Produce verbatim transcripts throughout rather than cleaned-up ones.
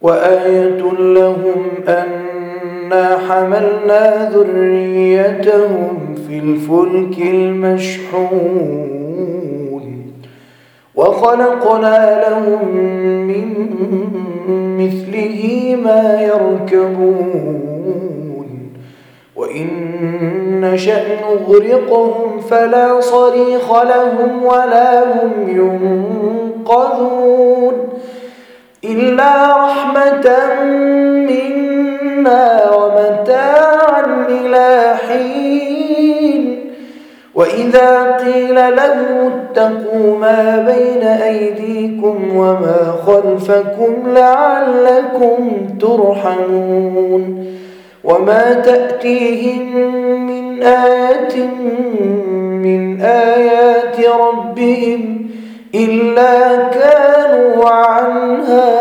وآية لهم أنا حملنا ذريتهم في الفلك المشحون وخلقنا لهم من مثله ما يركبون وإن نشأ نغرقهم فلا صريخ لهم ولا هم ينقذون إلا رحمة منا ومتاعا إلى حين وإذا قيل لهم اتقوا ما بين أيديكم وما خلفكم لعلكم ترحمون وما تأتيهم من آية من آيات ربهم إلا كانوا عنها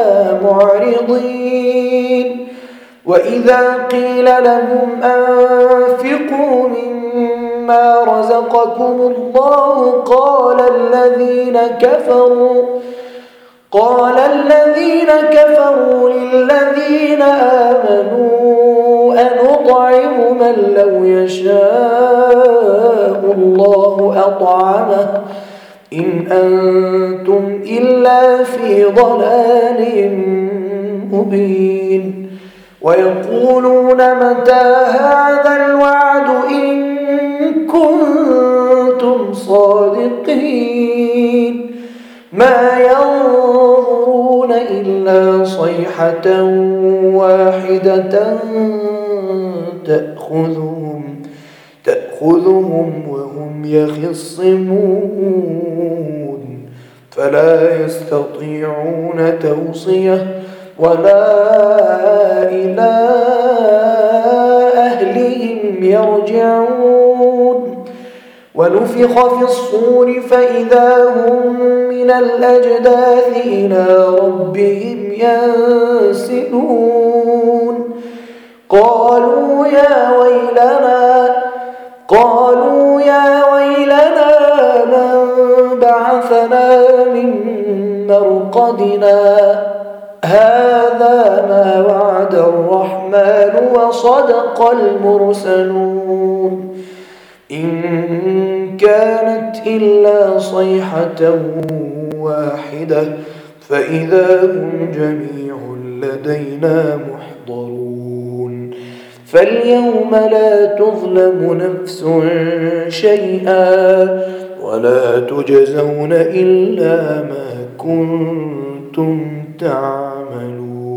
معرضين وإذا قيل لهم أنفقوا مما رزقكم الله قال الذين كفروا قال الذين كفروا للذين آمنوا أنطعم من لو يشاء الله أطعمه إن أنتم إلا في ضلال مبين ويقولون متى هذا الوعد إن كنتم صادقين ما ينظرون إلا صيحة واحدة تأخذهم تأخذهم وهم يخصمون فلا يستطيعون توصية ولا إلى أهلهم يرجعون ونفخ في الصور فإذا هم من الأجداث إلى ربهم ينسلون قالوا يا ويلنا قالوا يا ويلنا من بعثنا من مرقدنا هذا ما وعد الرحمن وصدق المرسلون إن كانت إلا صيحة واحدة فإذا هم جميع لدينا محضرون فاليوم لا تظلم نفس شيئا ولا تجزون إلا ما كنتم تعملون.